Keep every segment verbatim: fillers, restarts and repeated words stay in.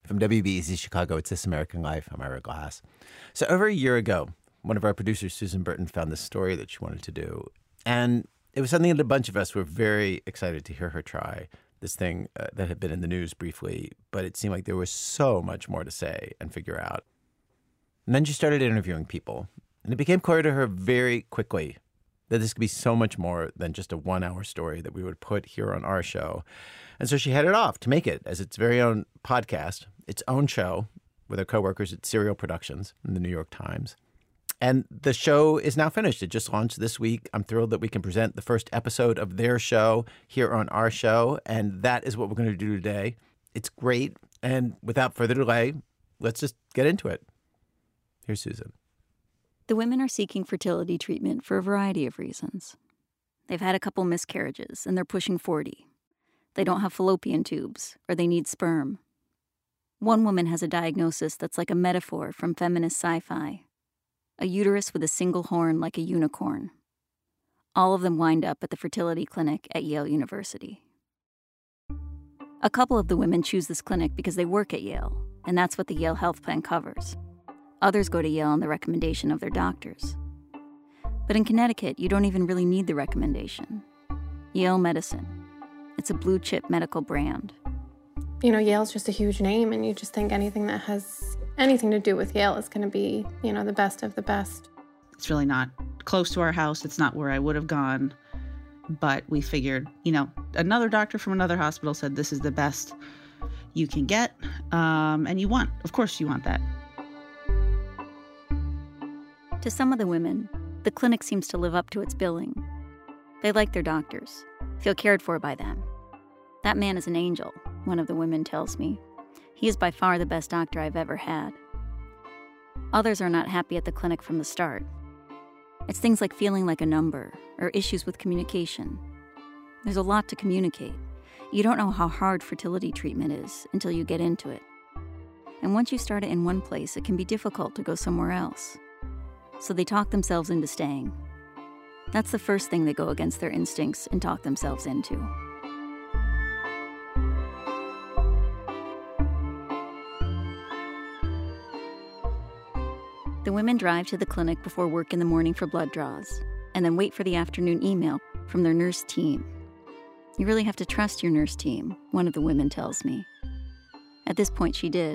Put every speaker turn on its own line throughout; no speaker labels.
From W B E Z Chicago, it's This American Life. I'm Ira Glass. So over a year ago, one of our producers, Susan Burton, found this story that she wanted to do. And it was something that a bunch of us were very excited to hear her try, this thing uh, that had been in the news briefly, but it seemed like there was so much more to say and figure out. And then she started interviewing people, and it became clear to her very quickly that this could be so much more than just a one-hour story that we would put here on our show. And so she headed off to make it as its very own podcast, its own show, with her coworkers at Serial Productions in the New York Times. And the show is now finished. It just launched this week. I'm thrilled that we can present the first episode of their show here on our show. And that is what we're going to do today. It's great. And without further delay, let's just get into it. Here's Susan.
The women are seeking fertility treatment for a variety of reasons. They've had a couple miscarriages, and they're pushing forty. They don't have fallopian tubes, or they need sperm. One woman has a diagnosis that's like a metaphor from feminist sci-fi. A uterus with a single horn like a unicorn. All of them wind up at the fertility clinic at Yale University. A couple of the women choose this clinic because they work at Yale, and that's what the Yale Health Plan covers. Others go to Yale on the recommendation of their doctors. But in Connecticut, you don't even really need the recommendation. Yale Medicine. It's a blue-chip medical brand.
You know, Yale's just a huge name, and you just think anything that has anything to do with Yale is going to be, you know, the best of the best.
It's really not close to our house. It's not where I would have gone. But we figured, you know, another doctor from another hospital said this is the best you can get. Um, and you want, of course you want that.
To some of the women, the clinic seems to live up to its billing. They like their doctors, feel cared for by them. That man is an angel, one of the women tells me. He is by far the best doctor I've ever had. Others are not happy at the clinic from the start. It's things like feeling like a number or issues with communication. There's a lot to communicate. You don't know how hard fertility treatment is until you get into it. And once you start it in one place, it can be difficult to go somewhere else. So they talk themselves into staying. That's the first thing they go against their instincts and talk themselves into. The women drive to the clinic before work in the morning for blood draws, and then wait for the afternoon email from their nurse team. You really have to trust your nurse team, one of the women tells me. At this point, she did.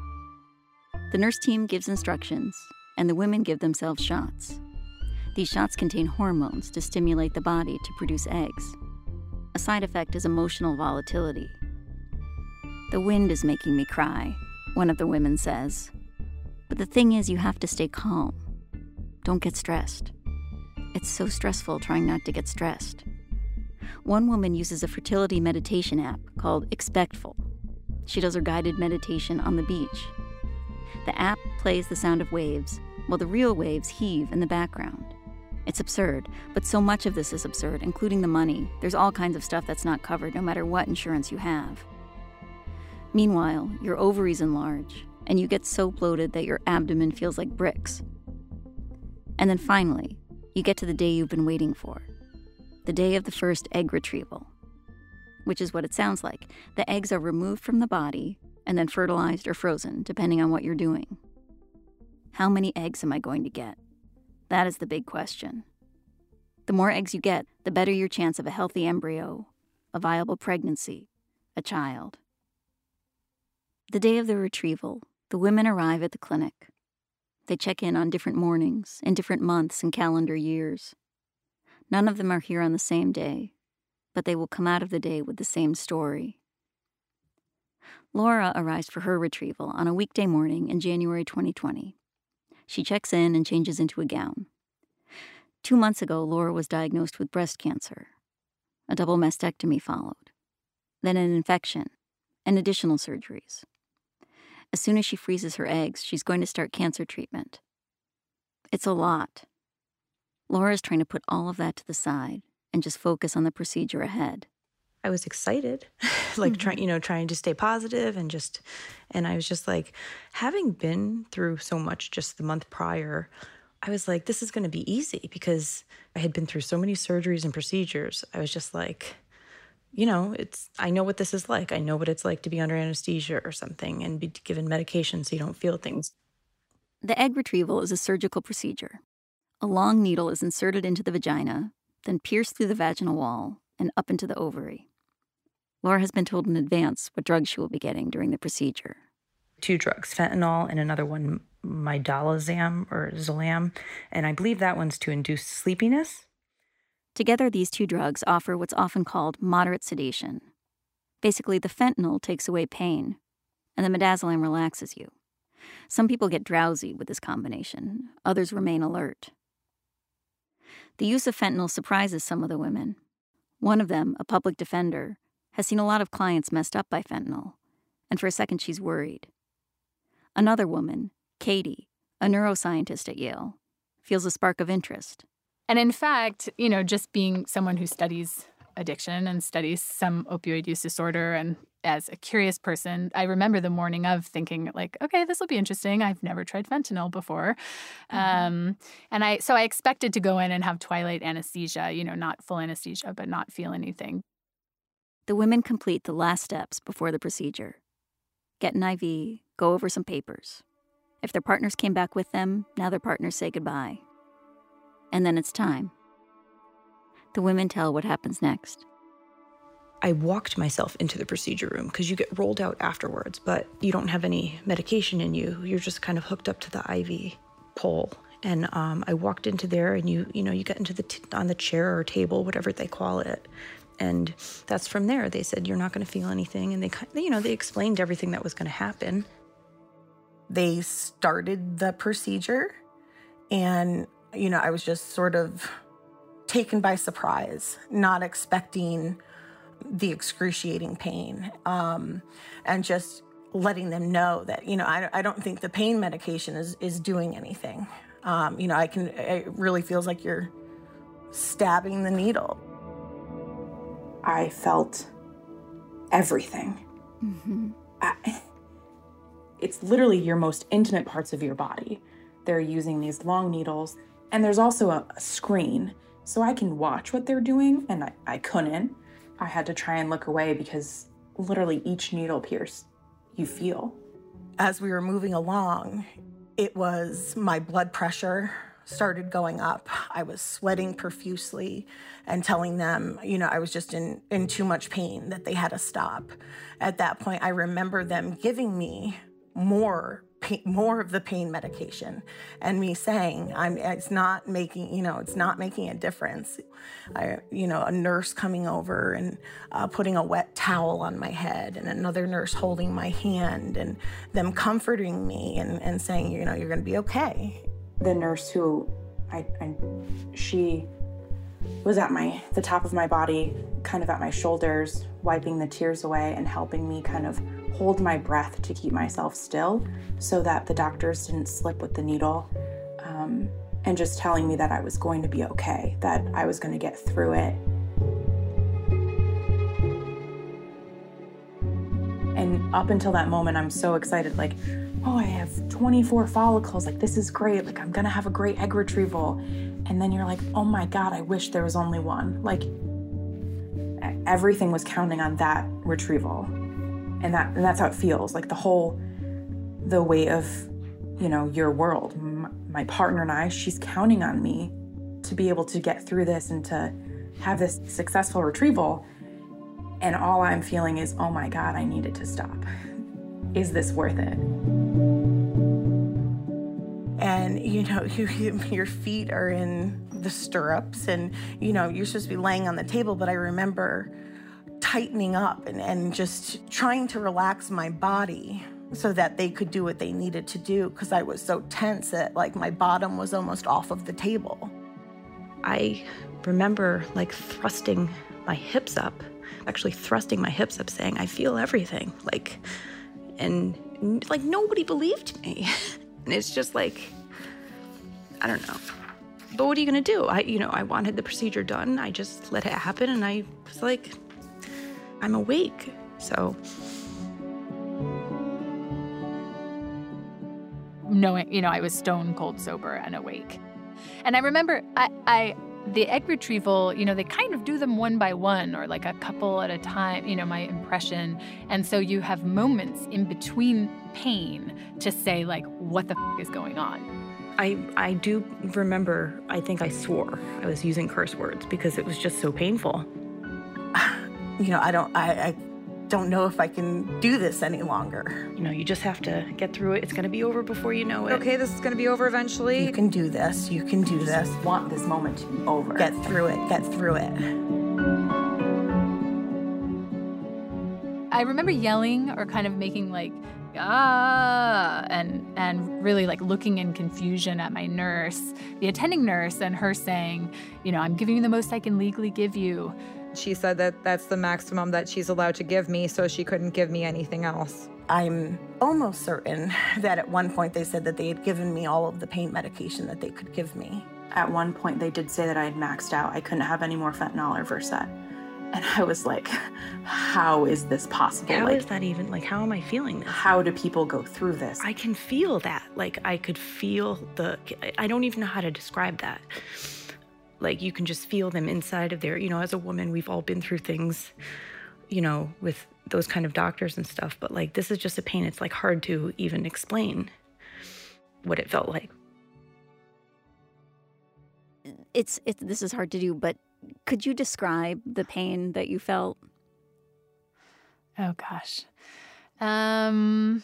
The nurse team gives instructions, and the women give themselves shots. These shots contain hormones to stimulate the body to produce eggs. A side effect is emotional volatility. The wind is making me cry, one of the women says. But the thing is, you have to stay calm. Don't get stressed. It's so stressful trying not to get stressed. One woman uses a fertility meditation app called Expectful. She does her guided meditation on the beach. The app plays the sound of waves, while the real waves heave in the background. It's absurd, but so much of this is absurd, including the money. There's all kinds of stuff that's not covered, no matter what insurance you have. Meanwhile, your ovaries enlarge, and you get so bloated that your abdomen feels like bricks. And then finally, you get to the day you've been waiting for. The day of the first egg retrieval. Which is what it sounds like. The eggs are removed from the body and then fertilized or frozen, depending on what you're doing. How many eggs am I going to get? That is the big question. The more eggs you get, the better your chance of a healthy embryo, a viable pregnancy, a child. The day of the retrieval, the women arrive at the clinic. They check in on different mornings, in different months and calendar years. None of them are here on the same day, but they will come out of the day with the same story. Laura arrives for her retrieval on a weekday morning in January twenty twenty. She checks in and changes into a gown. Two months ago, Laura was diagnosed with breast cancer. A double mastectomy followed. Then an infection and additional surgeries. As soon as she freezes her eggs, she's going to start cancer treatment. It's a lot. Laura's trying to put all of that to the side and just focus on the procedure ahead.
I was excited, like
Mm-hmm.
trying, you know, trying to stay positive and just, and I was just like, having been through so much just the month prior, I was like, this is going to be easy because I had been through so many surgeries and procedures. I was just like, you know, it's, I know what this is like. I know what it's like to be under anesthesia or something and be given medication so you don't feel things.
The egg retrieval is a surgical procedure. A long needle is inserted into the vagina, then pierced through the vaginal wall and up into the ovary. Laura has been told in advance what drugs she will be getting during the procedure.
Two drugs, fentanyl and another one, Midolazam or Zolam, and I believe that one's to induce sleepiness.
Together, these two drugs offer what's often called moderate sedation. Basically, the fentanyl takes away pain, and the midazolam relaxes you. Some people get drowsy with this combination. Others remain alert. The use of fentanyl surprises some of the women. One of them, a public defender, has seen a lot of clients messed up by fentanyl, and for a second she's worried. Another woman, Katie, a neuroscientist at Yale, feels a spark of interest.
And in fact, you know, just being someone who studies addiction and studies some opioid use disorder, and as a curious person, I remember the morning of thinking, like, okay, this will be interesting. I've never tried fentanyl before. Mm-hmm. Um, and I so I expected to go in and have twilight anesthesia, you know, not full anesthesia, but not feel anything.
The women complete the last steps before the procedure. Get an I V, go over some papers. If their partners came back with them, now their partners say goodbye. And then it's time. The women tell what happens next.
I walked myself into the procedure room because you get rolled out afterwards, but you don't have any medication in you. You're just kind of hooked up to the I V pole. And um, I walked into there, and you, you know, you get into the t- on the chair or table, whatever they call it. And that's from there. They said, you're not going to feel anything. And they, you know, they explained everything that was going to happen.
They started the procedure, and, you know, I was just sort of taken by surprise, not expecting the excruciating pain, um, and just letting them know that, you know, I, I don't think the pain medication is, is doing anything. Um, you know, I can, it really feels like you're stabbing the needle.
I felt everything.
Mm-hmm.
I, it's literally your most intimate parts of your body. They're using these long needles, and there's also a, a screen, so I can watch what they're doing, and I, I couldn't. I had to try and look away because literally each needle pierce, you feel.
As we were moving along, it was my blood pressure started going up. I was sweating profusely and telling them, you know, I was just in, in too much pain, that they had to stop. At that point, I remember them giving me more pain, more of the pain medication, and me saying, I'm, it's not making, you know, it's not making a difference. I, you know, a nurse coming over and uh, putting a wet towel on my head, and another nurse holding my hand, and them comforting me and, and saying, you know, you're going to be okay.
The nurse who, I, I, she was at my, the top of my body, kind of at my shoulders, wiping the tears away and helping me kind of hold my breath to keep myself still so that the doctors didn't slip with the needle, um, and just telling me that I was going to be okay, that I was going to get through it. And up until that moment, I'm so excited, like, oh, I have twenty-four follicles, like, this is great, like, I'm gonna have a great egg retrieval. And then you're like, oh my God, I wish there was only one. Like, everything was counting on that retrieval. And that and that's how it feels, like the whole, the weight of, you know, your world. M- my partner and I, she's counting on me to be able to get through this and to have this successful retrieval. And all I'm feeling is, oh my God, I need it to stop. Is this worth it?
And, you know, you, you, your feet are in the stirrups, and, you know, you're supposed to be laying on the table, but I remember tightening up and, and just trying to relax my body so that they could do what they needed to do, because I was so tense that, like, my bottom was almost off of the table.
I remember, like, thrusting my hips up, actually thrusting my hips up, saying, I feel everything, like, and, like, nobody believed me. And it's just like, I don't know. But what are you gonna do? I, you know, I wanted the procedure done. I just let it happen, and I was like, I'm awake, so.
Knowing, you know, I was stone cold sober and awake. And I remember I, I The egg retrieval, you know, they kind of do them one by one or like a couple at a time, you know, my impression. And so you have moments in between pain to say, like, what the f- is going on?
I, I do remember, I think I swore. I was using curse words because it was just so painful.
You know, I don't, I, I don't know if I can do this any longer.
You know, you just have to get through it. It's going to be over before you know it.
Okay, this is going to be over eventually.
You can do this. You can do this.
I want this moment to be over.
Get through it. Get through it.
I remember yelling or kind of making like, ah, and and really like looking in confusion at my nurse, the attending nurse, and her saying, you know, I'm giving you the most I can legally give you.
She said that that's the maximum that she's allowed to give me, so she couldn't give me anything else.
I'm almost certain that at one point they said that they had given me all of the pain medication that they could give me.
At one point, they did say that I had maxed out. I couldn't have any more fentanyl or Versed. And I was like, how is this possible?
How
like,
is that even, like, how am I feeling this?
How do people go through this?
I can feel that. Like, I could feel the, I don't even know how to describe that. Like, you can just feel them inside of there. You know, as a woman, we've all been through things, you know, with those kind of doctors and stuff. But, like, this is just a pain. It's, like, hard to even explain what it felt like.
It's, it's this is hard to do, but could you describe the pain that you felt?
Oh, gosh. Um,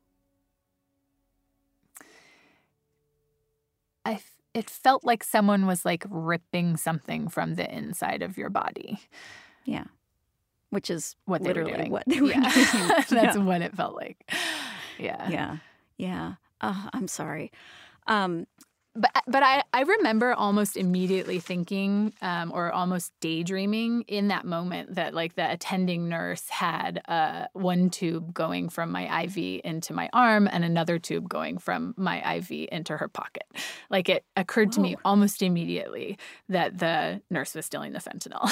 I f- it felt like someone was like ripping something from the inside of your body.
Yeah. Which is
what they
literally
were doing.
what they were
yeah.
doing.
That's
yeah.
what it felt like. Yeah.
Yeah. Yeah. Oh, I'm sorry. Um,
But but I, I remember almost immediately thinking um, or almost daydreaming in that moment that like the attending nurse had uh, one tube going from my I V into my arm and another tube going from my I V into her pocket. Like it occurred to
Whoa.
me almost immediately that the nurse was stealing the fentanyl.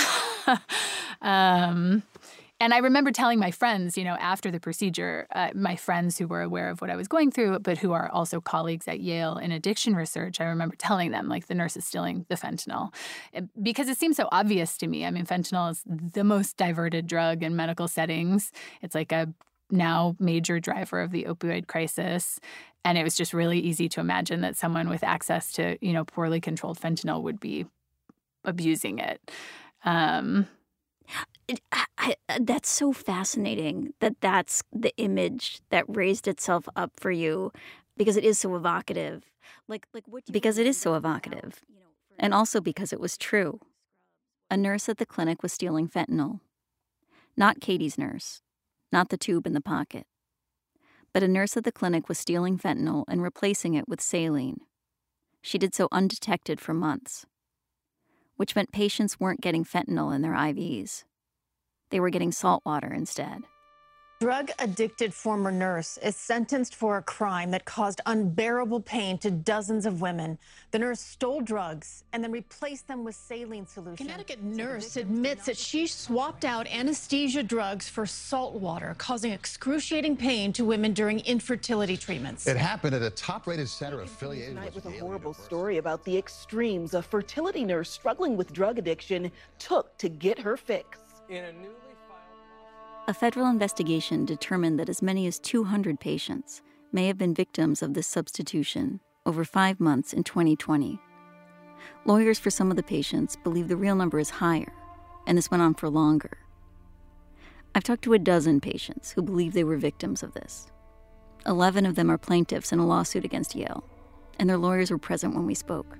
um And I remember telling my friends, you know, after the procedure, uh, my friends who were aware of what I was going through, but who are also colleagues at Yale in addiction research, I remember telling them, like, the nurse is stealing the fentanyl. Because it seems so obvious to me. I mean, fentanyl is the most diverted drug in medical settings. It's like a now major driver of the opioid crisis. And it was just really easy to imagine that someone with access to, you know, poorly controlled fentanyl would be abusing it. Um
It, I, that's so fascinating that that's the image that raised itself up for you, because it is so evocative. Like, like what? Because it is so evocative, and also because it was true. A nurse at the clinic was stealing fentanyl. Not Katie's nurse, not the tube in the pocket, but a nurse at the clinic was stealing fentanyl and replacing it with saline. She did so undetected for months, which meant patients weren't getting fentanyl in their I Vs. They were getting salt water instead.
Drug-addicted former nurse is sentenced for a crime that caused unbearable pain to dozens of women. The nurse stole drugs and then replaced them with saline solution.
Connecticut nurse admits that she swapped out anesthesia drugs for salt water, causing excruciating pain to women during infertility treatments.
It happened at a top-rated center affiliated
Tonight
with
with a
Yale
horrible
University.
story about the extremes a fertility nurse struggling with drug addiction took to get her fix.
In a newly
A federal investigation determined that as many as two hundred patients may have been victims of this substitution over five months in twenty twenty. Lawyers for some of the patients believe the real number is higher, and this went on for longer. I've talked to a dozen patients who believe they were victims of this. Eleven of them are plaintiffs in a lawsuit against Yale, and their lawyers were present when we spoke.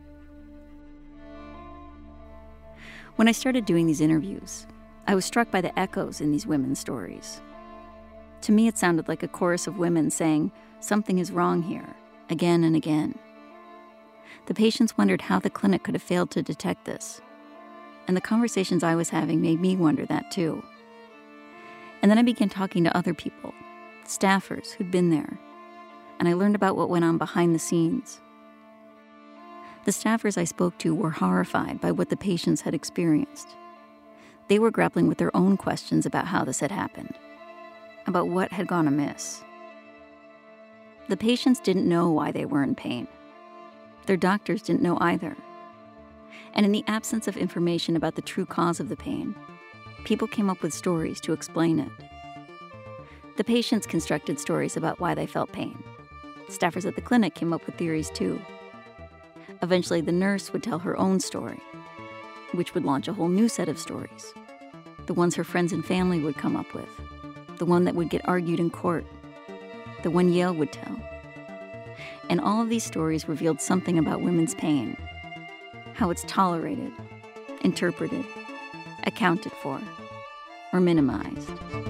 When I started doing these interviews, I was struck by the echoes in these women's stories. To me, it sounded like a chorus of women saying, "Something is wrong here," again and again. The patients wondered how the clinic could have failed to detect this. And the conversations I was having made me wonder that too. And then I began talking to other people, staffers who'd been there, and I learned about what went on behind the scenes. The staffers I spoke to were horrified by what the patients had experienced. They were grappling with their own questions about how this had happened, about what had gone amiss. The patients didn't know why they were in pain. Their doctors didn't know either. And in the absence of information about the true cause of the pain, people came up with stories to explain it. The patients constructed stories about why they felt pain. Staffers at the clinic came up with theories too. Eventually, the nurse would tell her own story, which would launch a whole new set of stories. The ones her friends and family would come up with. The one that would get argued in court. The one Yale would tell. And all of these stories revealed something about women's pain. How it's tolerated, interpreted, accounted for, or minimized.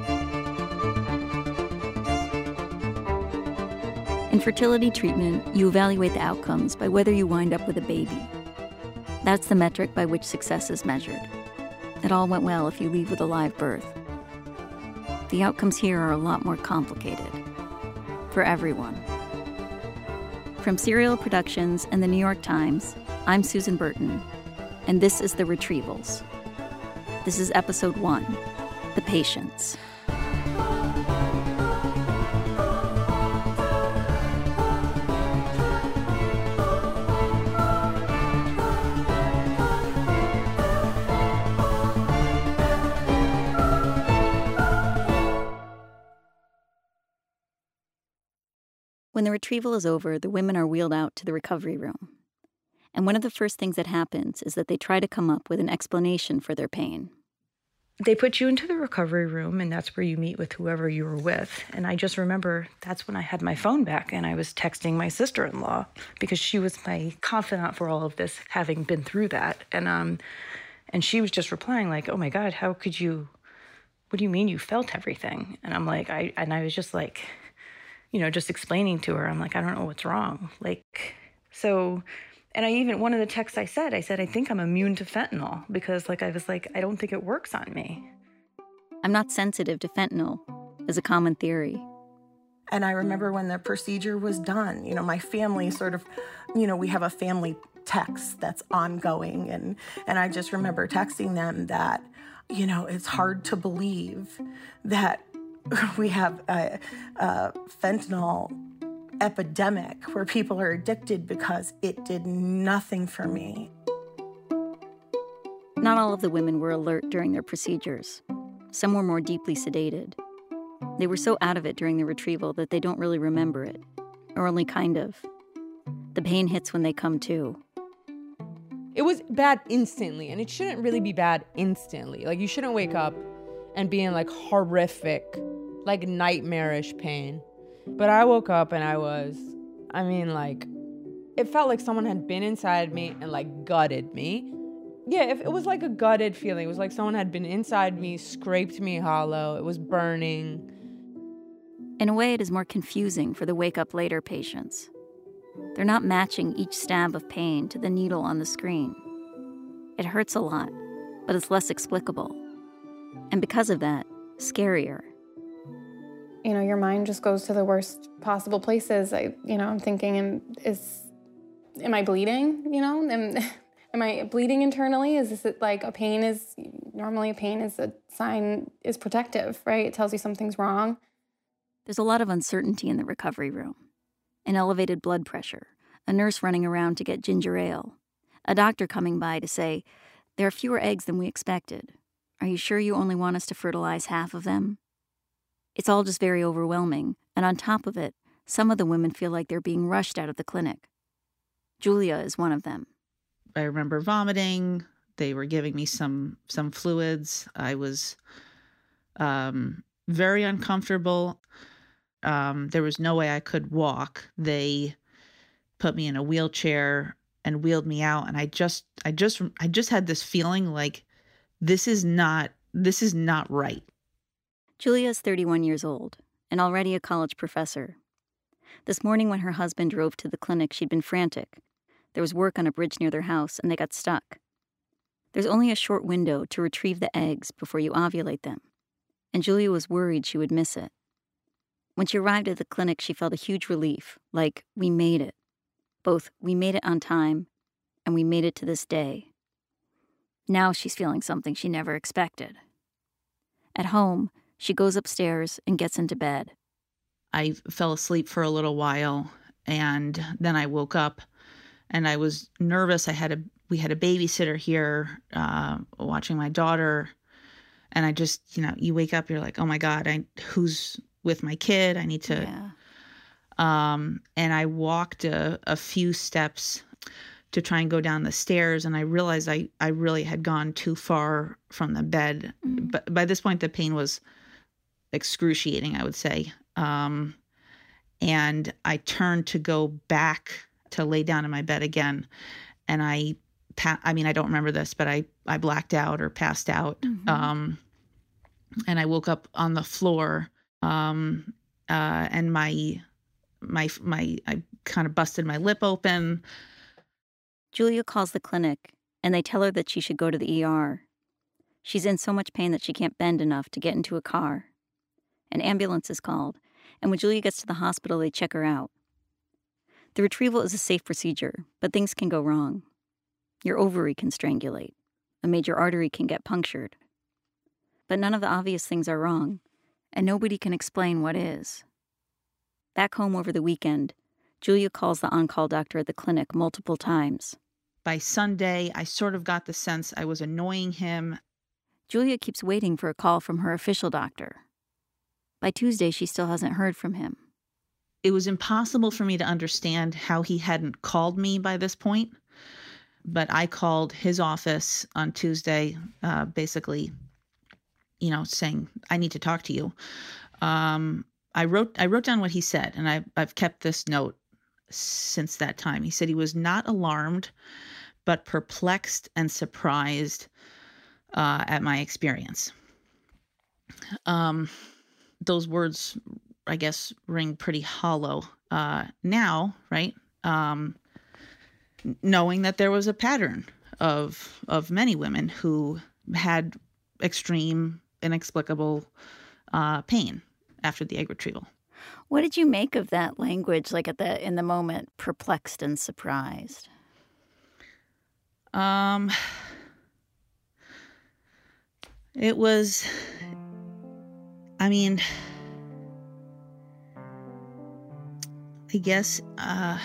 In fertility treatment, you evaluate the outcomes by whether you wind up with a baby. That's the metric by which success is measured. It all went well if you leave with a live birth. The outcomes here are a lot more complicated. For everyone. From Serial Productions and the New York Times, I'm Susan Burton, and this is The Retrievals. This is episode one, The Patients. When the retrieval is over, the women are wheeled out to the recovery room. And one of the first things that happens is that they try to come up with an explanation for their pain.
They put you into the recovery room, and that's where you meet with whoever you were with. And I just remember that's when I had my phone back, and I was texting my sister-in-law because she was my confidant for all of this, having been through that. And um, and she was just replying like, "Oh my God, how could you? What do you mean you felt everything?" And I'm like, I and I was just like, you know, just explaining to her, I'm like, I don't know what's wrong. Like, so, and I even, one of the texts I said, I said, I think I'm immune to fentanyl because like, I was like, I don't think it works on me.
I'm not sensitive to fentanyl is a common theory.
And I remember when the procedure was done, you know, my family sort of, you know, we have a family text that's ongoing. And, and I just remember texting them that, you know, it's hard to believe that we have a, a fentanyl epidemic where people are addicted because it did nothing for me.
Not all of the women were alert during their procedures. Some were more deeply sedated. They were so out of it during the retrieval that they don't really remember it, or only kind of. The pain hits when they come to.
It was bad instantly, and it shouldn't really be bad instantly. Like, you shouldn't wake up and be in, like, horrific, like, nightmarish pain. But I woke up and I was, I mean, like, it felt like someone had been inside me and, like, gutted me. Yeah, it, it was like a gutted feeling. It was like someone had been inside me, scraped me hollow. It was burning.
In a way, it is more confusing for the wake-up later patients. They're not matching each stab of pain to the needle on the screen. It hurts a lot, but it's less explicable. And because of that, scarier.
You know, your mind just goes to the worst possible places. I, you know, I'm thinking, am, is, am I bleeding? You know, am, am I bleeding internally? Is this like a pain is, normally a pain is a sign, is protective, right? It tells you something's wrong.
There's a lot of uncertainty in the recovery room. An elevated blood pressure, a nurse running around to get ginger ale, a doctor coming by to say, there are fewer eggs than we expected. Are you sure you only want us to fertilize half of them? It's all just very overwhelming, and on top of it, some of the women feel like they're being rushed out of the clinic. Julia is one of them.
I remember vomiting. They were giving me some some fluids. I was um, very uncomfortable. Um, there was no way I could walk. They put me in a wheelchair and wheeled me out, and I just, I just, I just had this feeling like this is not, this is not right.
Julia is thirty-one years old and already a college professor. This morning when her husband drove to the clinic, she'd been frantic. There was work on a bridge near their house, and they got stuck. There's only a short window to retrieve the eggs before you ovulate them, and Julia was worried she would miss it. When she arrived at the clinic, she felt a huge relief, like we made it. Both we made it on time, and we made it to this day. Now she's feeling something she never expected. At home, she goes upstairs and gets into bed.
I fell asleep for a little while, and then I woke up, and I was nervous. I had a we had a babysitter here uh, watching my daughter. And I just, you know, you wake up, you're like, oh my God, I who's with my kid? I need to.
Yeah.
Um, and I walked a, a few steps to try and go down the stairs. And I realized I, I really had gone too far from the bed. Mm-hmm. But by this point, the pain was excruciating, I would say. Um, and I turned to go back to lay down in my bed again. And I, pa- I mean, I don't remember this, but I, I blacked out or passed out. Mm-hmm. Um, and I woke up on the floor, um, uh, and my, my, my, I kind of busted my lip open.
Julia calls the clinic, and they tell her that she should go to the E R. She's in so much pain that she can't bend enough to get into a car. An ambulance is called, and when Julia gets to the hospital, they check her out. The retrieval is a safe procedure, but things can go wrong. Your ovary can strangulate. A major artery can get punctured. But none of the obvious things are wrong, and nobody can explain what is. Back home over the weekend, Julia calls the on-call doctor at the clinic multiple times.
By Sunday, I sort of got the sense I was annoying him.
Julia keeps waiting for a call from her official doctor. By Tuesday, she still hasn't heard from him.
It was impossible for me to understand how he hadn't called me by this point. But I called his office on Tuesday, uh, basically, you know, saying, I need to talk to you. Um, I wrote I wrote down what he said, and I, I've kept this note since that time. He said he was not alarmed, but perplexed and surprised uh, at my experience. Um, those words, I guess, ring pretty hollow uh, now, right? Um, knowing that there was a pattern of of many women who had extreme, inexplicable uh, pain after the egg retrieval.
What did you make of that language, like at the in the moment, perplexed and surprised?
Um, it was, I mean, I guess, uh,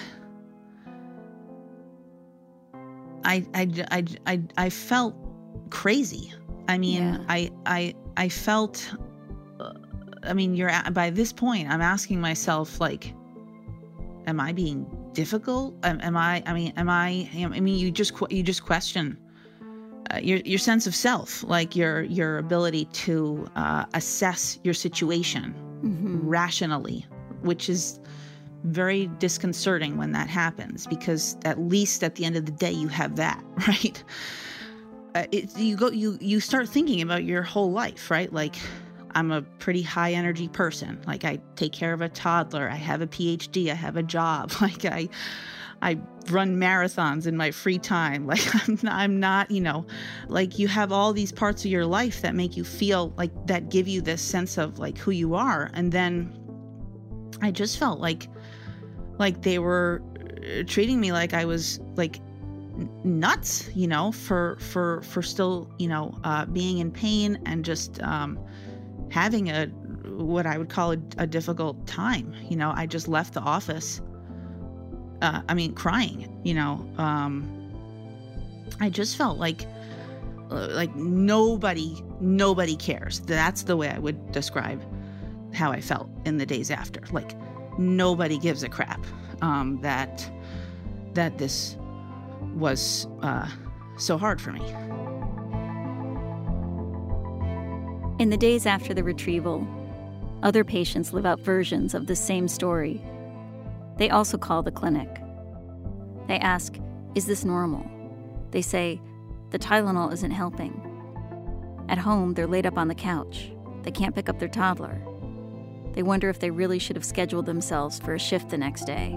I, I, I, I, I felt crazy. I mean, yeah. I, I, I felt, uh, I mean, you're at, by this point, I'm asking myself, like, am I being difficult? Am, am I, I mean, am I, I mean, you just, you just question uh, your, your sense of self, like your, your ability to uh, assess your situation mm-hmm. rationally, which is very disconcerting when that happens, because at least at the end of the day, you have that, right? Uh, it, you go, you, you start thinking about your whole life, right? Like, I'm a pretty high energy person. Like, I take care of a toddler. I have a P H D. I have a job. Like, I, I run marathons in my free time. Like, I'm not, I'm not, you know, like, you have all these parts of your life that make you feel like, that give you this sense of like who you are. And then I just felt like, like they were treating me like I was like nuts, you know, for, for, for still, you know, uh, being in pain and just, um, having a, what I would call a, a difficult time. You know, I just left the office, uh, I mean, crying, you know, um, I just felt like, uh, like nobody, nobody cares. That's the way I would describe how I felt in the days after. Like, nobody gives a crap, um, that, that this was, uh, so hard for me.
In the days after the retrieval, other patients live out versions of the same story. They also call the clinic. They ask, is this normal? They say, the Tylenol isn't helping. At home, they're laid up on the couch. They can't pick up their toddler. They wonder if they really should have scheduled themselves for a shift the next day.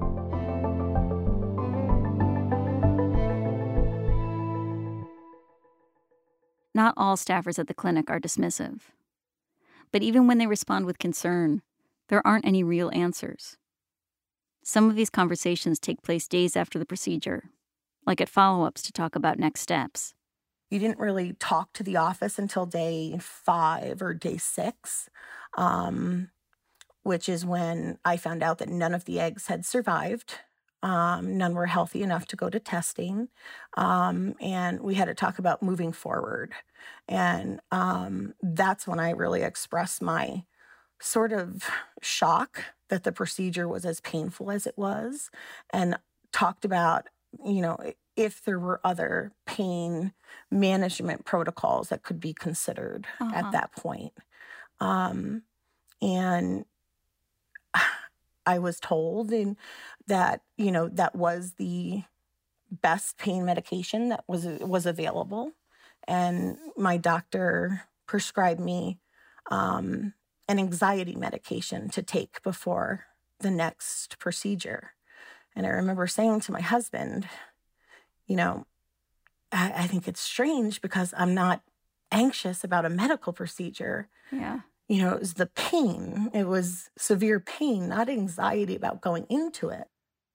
Not all staffers at the clinic are dismissive. But even when they respond with concern, there aren't any real answers. Some of these conversations take place days after the procedure, like at follow-ups to talk about next steps.
You didn't really talk to the office until day five or day six, um, which is when I found out that none of the eggs had survived. Um, none were healthy enough to go to testing. Um, and we had to talk about moving forward. And um, that's when I really expressed my sort of shock that the procedure was as painful as it was, and talked about, you know, if there were other pain management protocols that could be considered
Uh-huh.
at that point. Um, and I was told in, that, you know, that was the best pain medication that was was available. And my doctor prescribed me um, an anxiety medication to take before the next procedure. And I remember saying to my husband, you know, I, I think it's strange because I'm not anxious about a medical procedure.
Yeah.
You know, it was the pain. It was severe pain, not anxiety about going into it.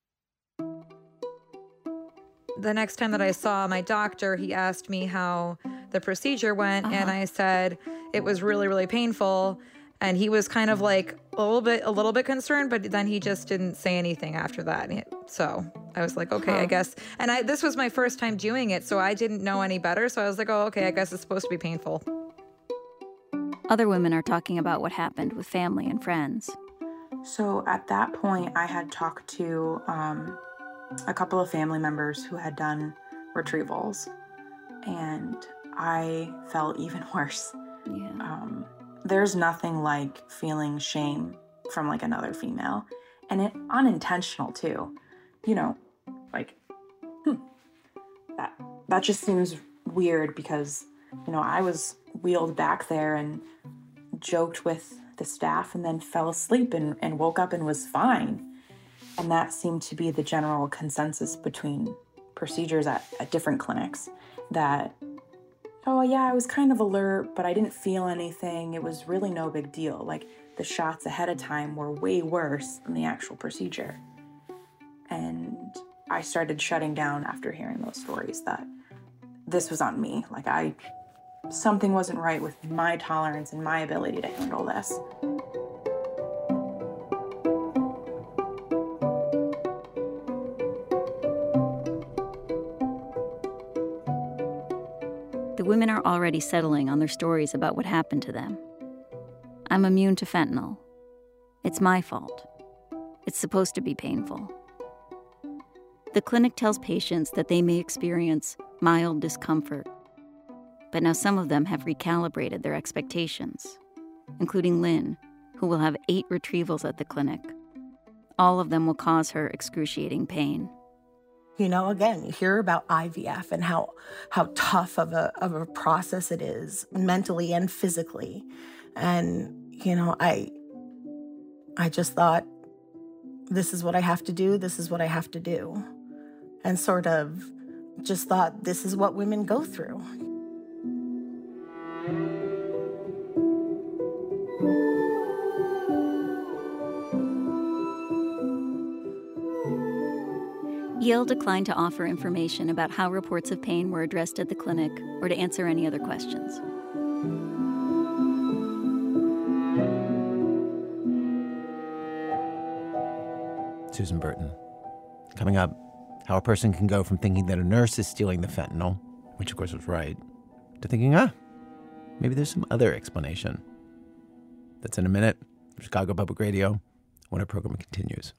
The next time that I saw my doctor, he asked me how the procedure went,
Uh-huh.
and I said it was really, really painful. And he was kind of like a little bit, a little bit concerned, but then he just didn't say anything after that. So I was like, okay,
Huh.
I guess. And I, this was my first time doing it, so I didn't know any better. So I was like, oh, okay, I guess it's supposed to be painful.
Other women are talking about what happened with family and friends.
So at that point, I had talked to um, a couple of family members who had done retrievals, and I felt even worse.
Yeah.
Um, there's nothing like feeling shame from like another female, and it unintentional too. You know, like hmm, that that just seems weird because, you know, I was wheeled back there and joked with the staff and then fell asleep and, and woke up and was fine. And that seemed to be the general consensus between procedures at, at different clinics, that, oh yeah, I was kind of alert, but I didn't feel anything. It was really no big deal. Like the shots ahead of time were way worse than the actual procedure. And I started shutting down after hearing those stories that this was on me. Like I, something wasn't right with my tolerance and my ability to handle this.
The women are already settling on their stories about what happened to them. I'm immune to fentanyl. It's my fault. It's supposed to be painful. The clinic tells patients that they may experience mild discomfort, but now some of them have recalibrated their expectations, including Lynn, who will have eight retrievals at the clinic. All of them will cause her excruciating pain.
You know, again, you hear about I V F and how how tough of a of a process it is, mentally and physically. And, you know, I I just thought, this is what I have to do, this is what I have to do. And sort of just thought, this is what women go through.
Yale declined to offer information about how reports of pain were addressed at the clinic or to answer any other questions.
Susan Burton. Coming up, how a person can go from thinking that a nurse is stealing the fentanyl, which of course was right, to thinking, ah, maybe there's some other explanation. That's in a minute. Chicago Public Radio, when our program continues.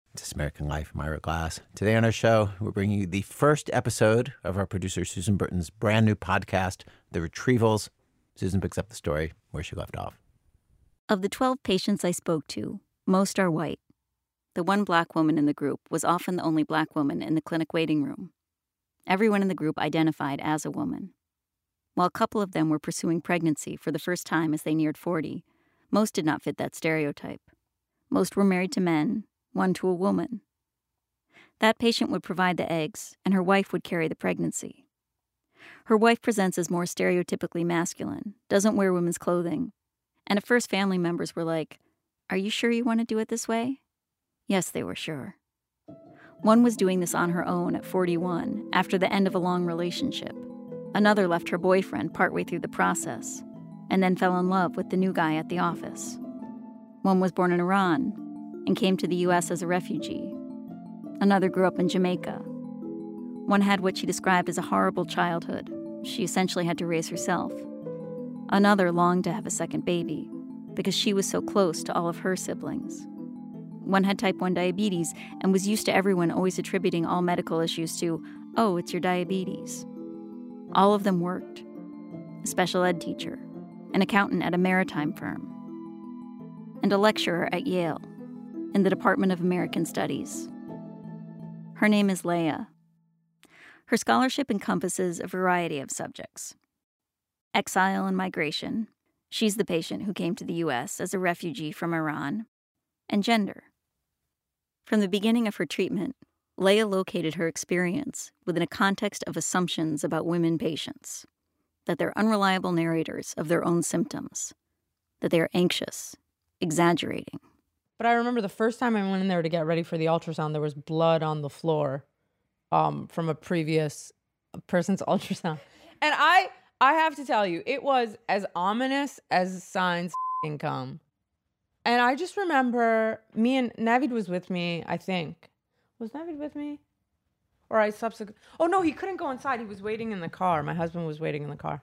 This American Life. I'm Ira Glass. Today on our show, we're bringing you the first episode of our producer Susan Burton's brand new podcast, The Retrievals. Susan picks up the story where she left off.
Of the twelve patients I spoke to, most are white. The one black woman in the group was often the only black woman in the clinic waiting room. Everyone in the group identified as a woman. While a couple of them were pursuing pregnancy for the first time as they neared forty, most did not fit that stereotype. Most were married to men, one to a woman. That patient would provide the eggs, and her wife would carry the pregnancy. Her wife presents as more stereotypically masculine, doesn't wear women's clothing, and at first family members were like, "Are you sure you want to do it this way?" Yes, they were sure. One was doing this on her own at forty-one, after the end of a long relationship. Another left her boyfriend partway through the process, and then fell in love with the new guy at the office. One was born in Iran and came to the U S as a refugee. Another grew up in Jamaica. One had what she described as a horrible childhood. She essentially had to raise herself. Another longed to have a second baby because she was so close to all of her siblings. One had type one diabetes and was used to everyone always attributing all medical issues to, "Oh, it's your diabetes." All of them worked. A special ed teacher, an accountant at a maritime firm, and a lecturer at Yale in the Department of American Studies. Her name is Leah. Her scholarship encompasses a variety of subjects. Exile and migration. She's the patient who came to the U S as a refugee from Iran. And gender. From the beginning of her treatment, Leah located her experience within a context of assumptions about women patients, that they're unreliable narrators of their own symptoms, that they are anxious, exaggerating.
But I remember the first time I went in there to get ready for the ultrasound, there was blood on the floor um, from a previous person's ultrasound. And I I have to tell you, it was as ominous as signs f***ing come. And I just remember me and Navid was with me, I think. Was Navid with me? Or I subsequently... Oh, no, he couldn't go inside. He was waiting in the car. My husband was waiting in the car.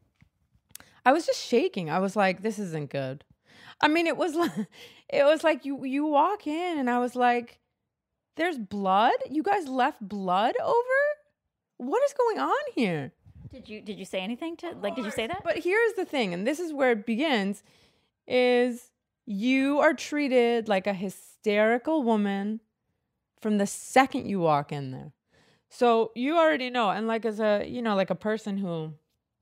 I was just shaking. I was like, this isn't good. I mean, it was like, it was like you, you walk in and I was like, there's blood? You guys left blood over? What is going on here?
Did you did you say anything to, like, did you say that?
But here's the thing, and this is where it begins, is you are treated like a hysterical woman from the second you walk in there. So you already know, and like as a, you know, like a person who,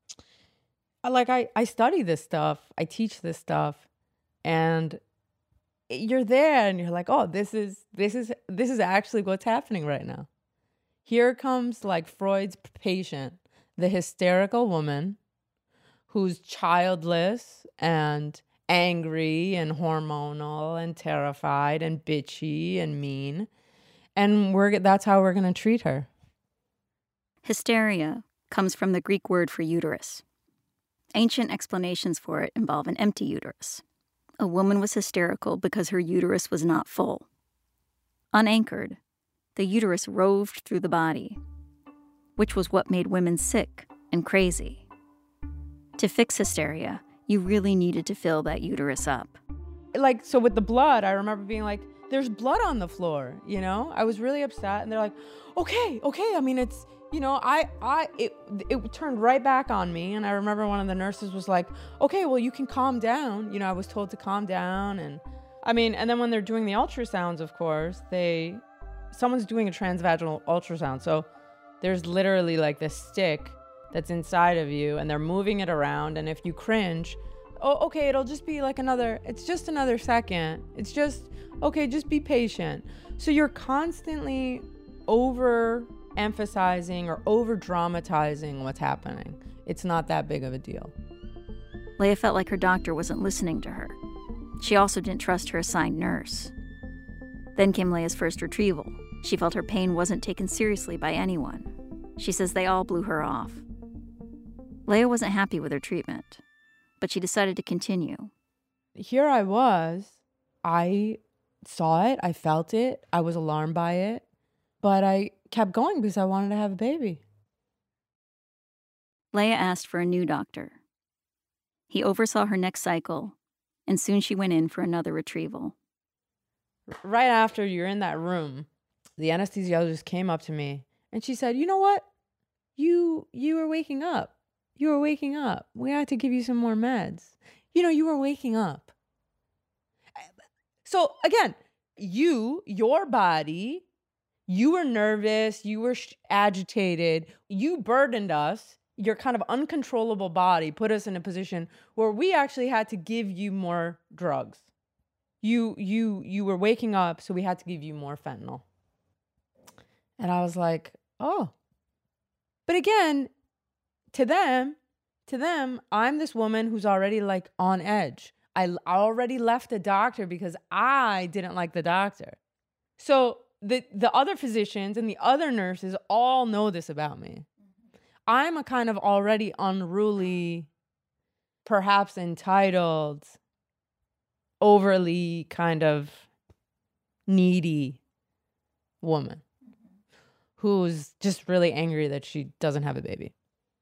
like I, I study this stuff, I teach this stuff, and you're there and you're like, oh, this is, this is, this is actually what's happening right now. Here comes like Freud's patient, the hysterical woman who's childless and angry and hormonal and terrified and bitchy and mean. And we're that's how we're going to treat her.
Hysteria comes from the Greek word for uterus. Ancient explanations for it involve an empty uterus. A woman was hysterical because her uterus was not full. Unanchored, the uterus roved through the body, which was what made women sick and crazy. To fix hysteria, you really needed to fill that uterus up.
Like, so with the blood, I remember being like, there's blood on the floor, you know? I was really upset, and they're like, okay, okay, I mean, it's, you know, I, I, it, it turned right back on me, and I remember one of the nurses was like, okay, well, you can calm down. You know, I was told to calm down, and, I mean, and then when they're doing the ultrasounds, of course, they, someone's doing a transvaginal ultrasound, so there's literally like this stick that's inside of you, and they're moving it around, and if you cringe, oh, okay, it'll just be like another, it's just another second. It's just, okay, just be patient. So you're constantly over emphasizing or over dramatizing what's happening. It's not that big of a deal.
Leah felt like her doctor wasn't listening to her. She also didn't trust her assigned nurse. Then came Leah's first retrieval. She felt her pain wasn't taken seriously by anyone. She says they all blew her off. Leah wasn't happy with her treatment, but she decided to continue.
Here I was. I saw it. I felt it. I was alarmed by it. But I kept going because I wanted to have a baby.
Leah asked for a new doctor. He oversaw her next cycle, and soon she went in for another retrieval.
right after you're in that room, the anesthesiologist came up to me and she said, you know what? You, you were waking up. You were waking up. We had to give you some more meds. You know, you were waking up. So again, you, your body, you were nervous, you were sh- agitated, you burdened us. Your kind of uncontrollable body put us in a position where we actually had to give you more drugs. You, you, you were waking up, so we had to give you more fentanyl. And I was like, oh. But again, to them, to them, I'm this woman who's already like on edge. I l- already left the doctor because I didn't like the doctor. So the, the other physicians and the other nurses all know this about me. I'm a kind of already unruly, perhaps entitled, overly kind of needy woman who's just really angry that she doesn't have a baby.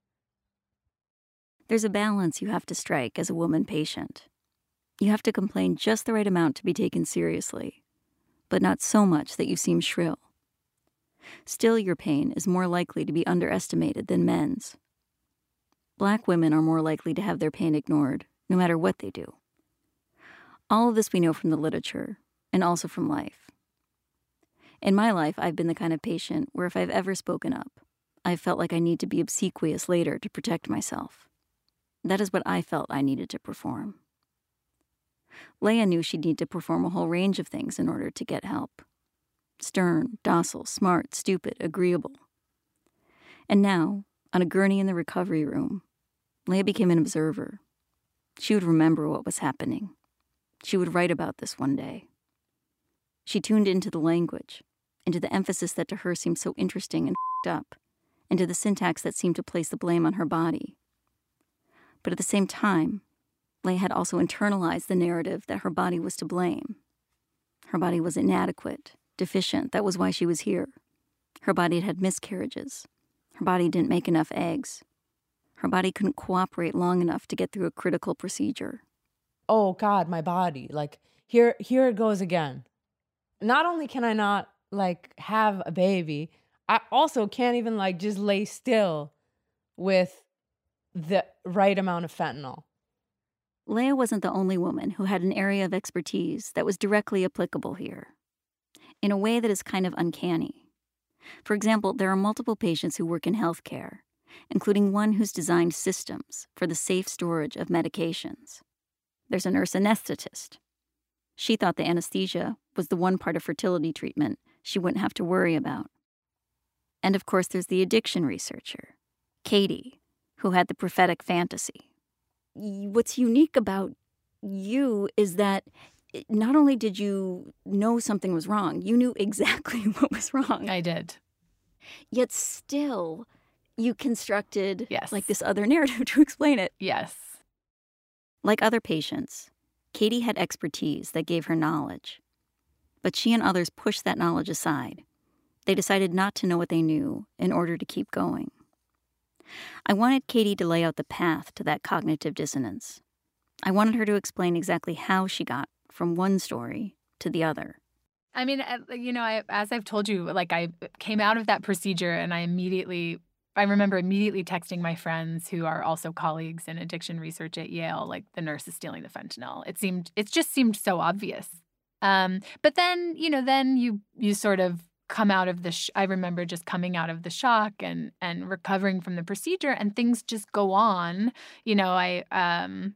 There's a balance you have to strike as a woman patient. You have to complain just the right amount to be taken seriously, but not so much that you seem shrill. Still, your pain is more likely to be underestimated than men's. Black women are more likely to have their pain ignored, no matter what they do. All of this we know from the literature, and also from life. In my life, I've been the kind of patient where if I've ever spoken up, I've felt like I need to be obsequious later to protect myself. That is what I felt I needed to perform. Leah knew she'd need to perform a whole range of things in order to get help. Stern, docile, smart, stupid, agreeable. And now, on a gurney in the recovery room, Leah became an observer. She would remember what was happening. She would write about this one day. She tuned into the language, into the emphasis that to her seemed so interesting and f***ed up, into the syntax that seemed to place the blame on her body. But at the same time, Leah had also internalized the narrative that her body was to blame. Her body was inadequate, deficient. That was why she was here. Her body had had miscarriages. Her body didn't make enough eggs. Her body couldn't cooperate long enough to get through a critical procedure.
Oh God, my body. Like here, here it goes again. Not only can I not like have a baby, I also can't even like just lay still with the right amount of fentanyl.
Leah wasn't the only woman who had an area of expertise that was directly applicable here, in a way that is kind of uncanny. For example, there are multiple patients who work in healthcare, including one who's designed systems for the safe storage of medications. There's a nurse anesthetist. She thought the anesthesia was the one part of fertility treatment she wouldn't have to worry about. And of course, there's the addiction researcher, Katie, who had the prophetic fantasy. What's unique about you is that not only did you know something was wrong, you knew exactly what was wrong.
I did.
Yet still, you constructed
yes.
like this other narrative to explain it.
Yes.
Like other patients, Katie had expertise that gave her knowledge. But she and others pushed that knowledge aside. They decided not to know what they knew in order to keep going. I wanted Katie to lay out the path to that cognitive dissonance. I wanted her to explain exactly how she got from one story to the other.
I mean, you know, I, as I've told you, like I came out of that procedure and I immediately, I remember immediately texting my friends who are also colleagues in addiction research at Yale, like the nurse is stealing the fentanyl. It seemed, it just seemed so obvious. Um, but then, you know, then you, you sort of come out of the, sh- I remember just coming out of the shock and, and recovering from the procedure and things just go on. You know, I, um,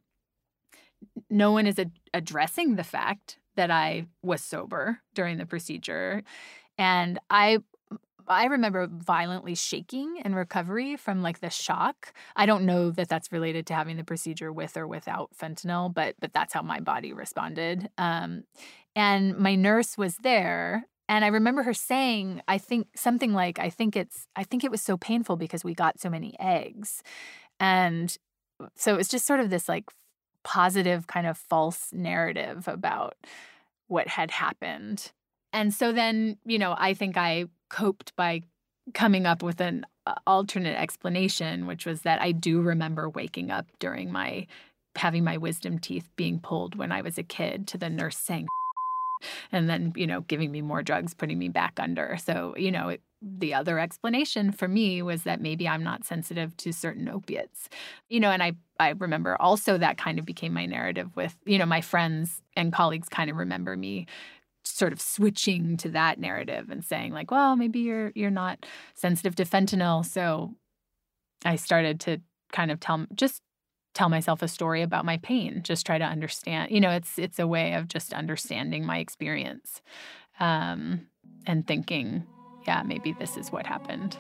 no one is ad- addressing the fact that I was sober during the procedure. And I I remember violently shaking in recovery from like the shock. I don't know that that's related to having the procedure with or without fentanyl, but but that's how my body responded. Um, and my nurse was there. And I remember her saying, I think something like, I think it's, I think it was so painful because we got so many eggs. And so it's just sort of this like positive kind of false narrative about what had happened. And so then, you know, I think I coped by coming up with an alternate explanation, which was that I do remember waking up during my, having my wisdom teeth being pulled when I was a kid to the nurse saying, and then, you know, giving me more drugs, putting me back under. So, you know, it, the other explanation for me was that maybe I'm not sensitive to certain opiates. You know, and I, I remember also that kind of became my narrative with, you know, my friends and colleagues kind of remember me sort of switching to that narrative and saying like, well, maybe you're you're not sensitive to fentanyl. So I started to kind of tell just tell myself a story about my pain, just try to understand. You know, it's it's a way of just understanding my experience um, and thinking, yeah, maybe this is what happened.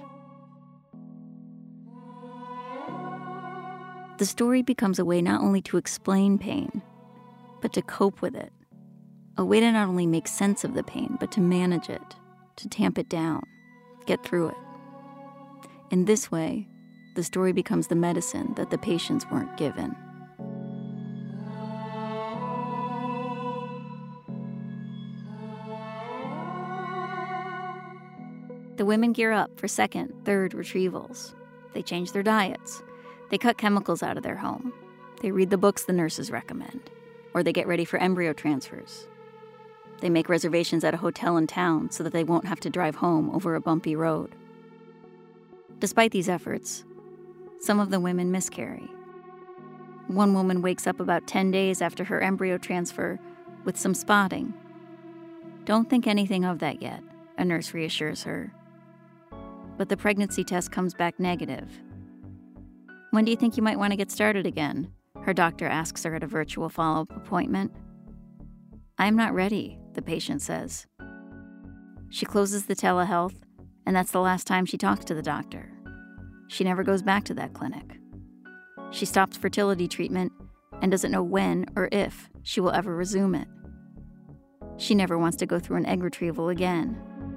The story becomes a way not only to explain pain, but to cope with it. A way to not only make sense of the pain, but to manage it, to tamp it down, get through it. In this way, the story becomes the medicine that the patients weren't given. The women gear up for second, third retrievals. They change their diets. They cut chemicals out of their home. They read the books the nurses recommend. Or they get ready for embryo transfers. They make reservations at a hotel in town so that they won't have to drive home over a bumpy road. Despite these efforts, some of the women miscarry. One woman wakes up about ten days after her embryo transfer with some spotting. Don't think anything of that yet, a nurse reassures her. But the pregnancy test comes back negative. When do you think you might want to get started again? Her doctor asks her at a virtual follow-up appointment. I'm not ready, the patient says. She closes the telehealth, and that's the last time she talks to the doctor. She never goes back to that clinic. She stops fertility treatment and doesn't know when or if she will ever resume it. She never wants to go through an egg retrieval again.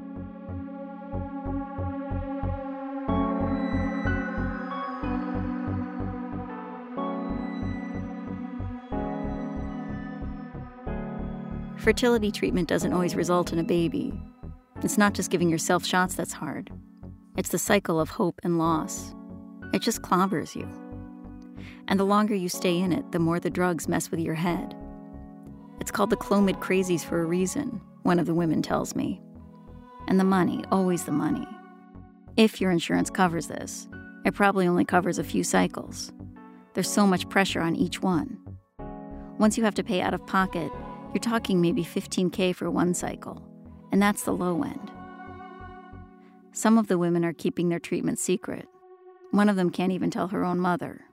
Fertility treatment doesn't always result in a baby. It's not just giving yourself shots that's hard. It's the cycle of hope and loss. It just clobbers you. And the longer you stay in it, the more the drugs mess with your head. It's called the Clomid crazies for a reason, one of the women tells me. And the money, always the money. If your insurance covers this, it probably only covers a few cycles. There's so much pressure on each one. Once you have to pay out of pocket, you're talking maybe fifteen thousand for one cycle, and that's the low end. Some of the women are keeping their treatment secret. One of them can't even tell her own mother.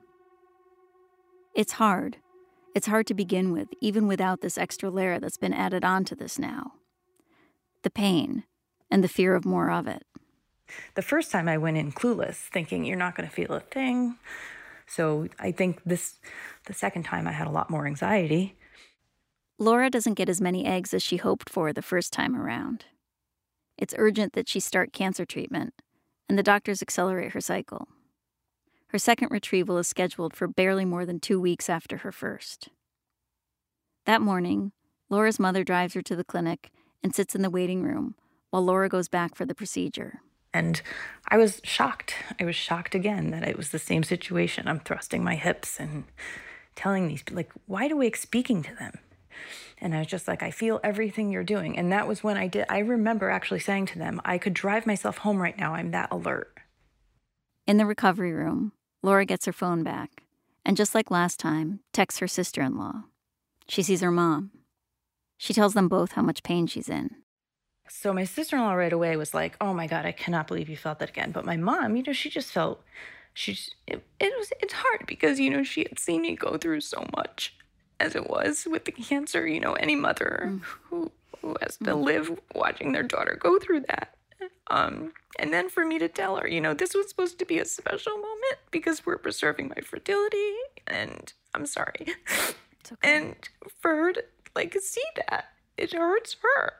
It's hard. It's hard to begin with, even without this extra layer that's been added onto this now. The pain and the fear of more of it.
The first time I went in clueless, thinking you're not going to feel a thing. So I think this, the second time I had a lot more anxiety.
Laura doesn't get as many eggs as she hoped for the first time around. It's urgent that she start cancer treatment, and the doctors accelerate her cycle. Her second retrieval is scheduled for barely more than two weeks after her first. That morning, Laura's mother drives her to the clinic and sits in the waiting room while Laura goes back for the procedure.
And I was shocked. I was shocked again that it was the same situation. I'm thrusting my hips and telling these people, like, wide awake speaking to them. And I was just like, I feel everything you're doing. And that was when I did, I remember actually saying to them, I could drive myself home right now. I'm that alert.
In the recovery room, Laura gets her phone back. And just like last time, texts her sister-in-law. She sees her mom. She tells them both how much pain she's in.
So my sister-in-law right away was like, oh my God, I cannot believe you felt that again. But my mom, you know, she just felt, she's, it, it was, it's hard because, you know, she had seen me go through so much. As it was with the cancer, you know, any mother mm. who who has to mm. live watching their daughter go through that. Um, and then for me to tell her, you know, this was supposed to be a special moment because we're preserving my fertility, and I'm sorry. It's okay. And for her to, like, see that, it hurts her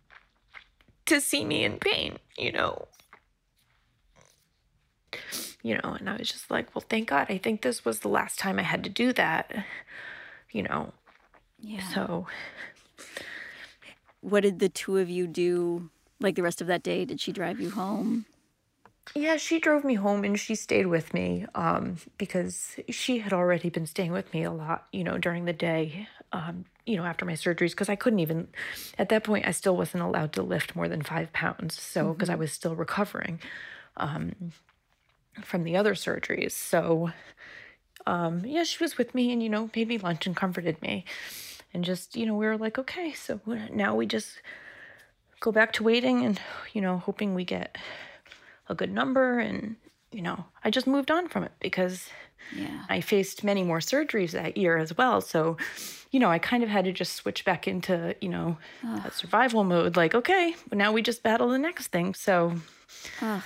to see me in pain, you know. You know, and I was just like, well, thank God. I think this was the last time I had to do that. You know,
yeah.
So
what did the two of you do, like the rest of that day? Did she drive you home?
Yeah, she drove me home and she stayed with me um, because she had already been staying with me a lot, you know, during the day. um, you know, after my surgeries, because I couldn't even, at that point, I still wasn't allowed to lift more than five pounds. So, because I was still recovering um, from the other surgeries. So, um, yeah, she was with me and, you know, made me lunch and comforted me. And just, you know, we were like, okay, so now we just go back to waiting and, you know, hoping we get a good number. And, you know, I just moved on from it because yeah. I faced many more surgeries that year as well. So, you know, I kind of had to just switch back into, you know,
Ugh.
that survival mode. Like, okay, but now we just battle the next thing. So.
Ugh.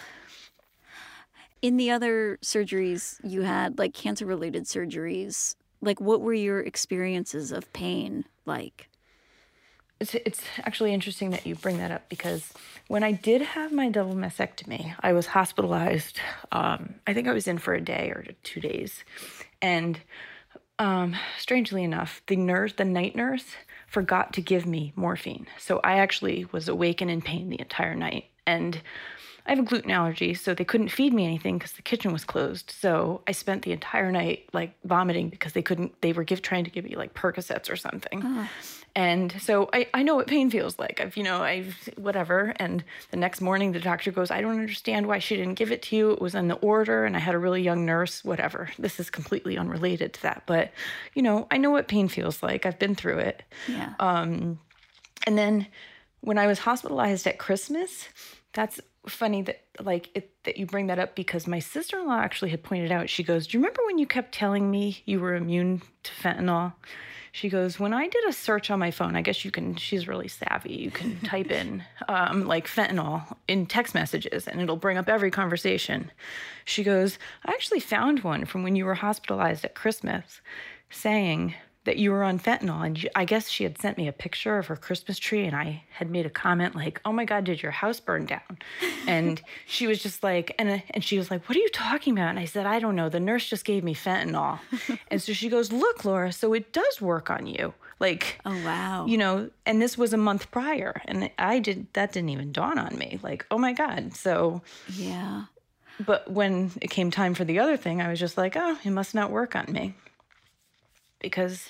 In the other surgeries you had, like cancer-related surgeries, like what were your experiences of pain like?
It's, it's actually interesting that you bring that up because when I did have my double mastectomy, I was hospitalized. Um, I think I was in for a day or two days. And um, strangely enough, the nurse, the night nurse, forgot to give me morphine. So I actually was awake and in pain the entire night. And I have a gluten allergy, so they couldn't feed me anything because the kitchen was closed. So I spent the entire night like vomiting because they couldn't, they were give, trying to give me like Percocets or something. Uh. And so I, I know what pain feels like. I've, you know, I've, whatever. And the next morning the doctor goes, I don't understand why she didn't give it to you. It was in the order and I had a really young nurse, whatever. This is completely unrelated to that. But, you know, I know what pain feels like. I've been through it.
Yeah.
Um, and then when I was hospitalized at Christmas, that's funny that like it, that you bring that up because my sister-in-law actually had pointed out, she goes, do you remember when you kept telling me you were immune to fentanyl? She goes, when I did a search on my phone, I guess you can, she's really savvy. You can type in um, like fentanyl in text messages and it'll bring up every conversation. She goes, I actually found one from when you were hospitalized at Christmas saying that you were on fentanyl. And I guess she had sent me a picture of her Christmas tree and I had made a comment like, oh my God, did your house burn down? And she was just like, and, and she was like, what are you talking about? And I said, I don't know. The nurse just gave me fentanyl. And so she goes, look, Laura, so it does work on you. Like,
oh, wow.
You know, and this was a month prior. And I did, that didn't even dawn on me. Like, oh my God. So,
yeah.
But when it came time for the other thing, I was just like, oh, it must not work on me. Because,